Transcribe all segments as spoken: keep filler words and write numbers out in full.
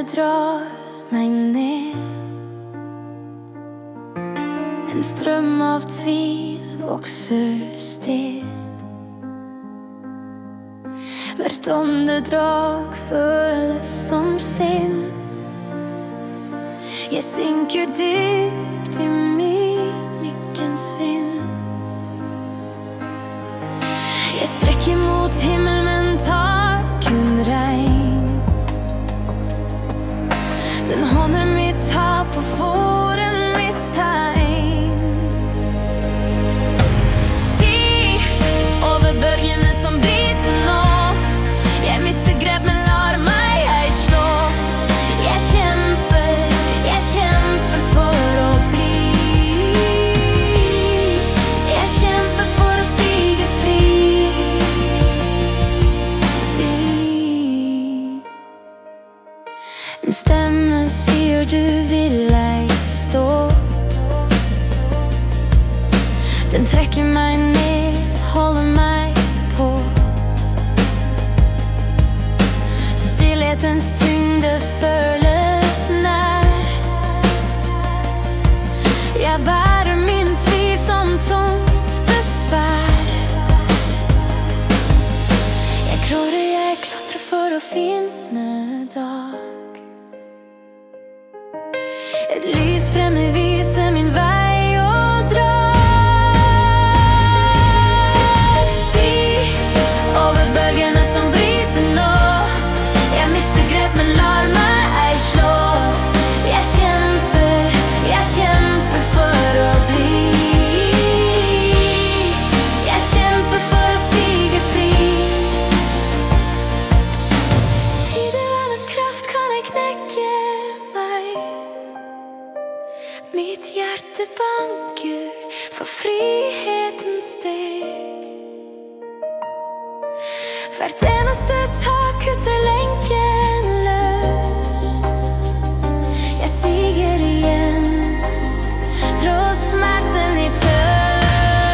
drar meg ned. En strøm av tvil vokser sted. Hvert åndedrag føles som synd. Jeg synker dypt i mimikkens vind. Jeg strekker mot himmel, men tar kun regn. Den hånden mitt tar på foren mitt tegn. Sti over bølgene som bryter nå. Jeg mister grep, men lar meg ei slå. Jeg kjemper, jeg kjemper for å bli. Jeg kjemper for å stige fri. En stemme sier du vil ei stå. Den trekker meg ned, holder meg på. Stillhetens tyngde føles nær. Jeg bærer min tvil som tungt besvær. Jeg klår og jeg klatrer for å finne dag. Et lys fremme viser min vei og drag. Sti over bølgene som bryter nå. Jeg mister grep, men lar meg ei slå. Jeg kjemper, jeg kjemper for å bli. Jeg kjemper for å stige fri. Tidevannets kraft kan jeg knekke meg. Mitt hjerte banker for frihetens steg. Hvert eneste tak kutter lenken løs. Jeg stiger igjen, tross smerten i tøs.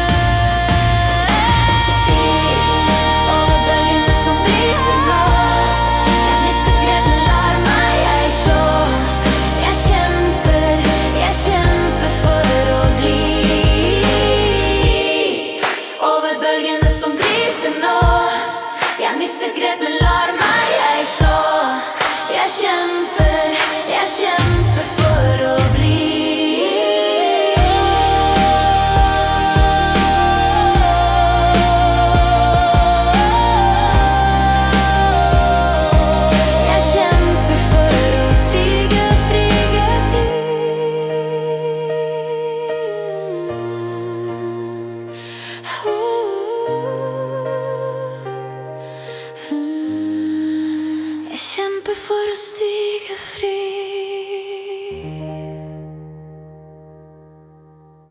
Sti over bølgene som bryter nå. Jeg mister grep, men lar meg ei slå. Jeg kjemper, jeg kjemper for å bli. Over bølgene som bryter nå. Jeg mister grep, men lar meg ei slå. Jeg kjemper, jeg kjemper for å bli. Jeg kjemper for å stige fri, fri. Jeg kjemper for å stige fri.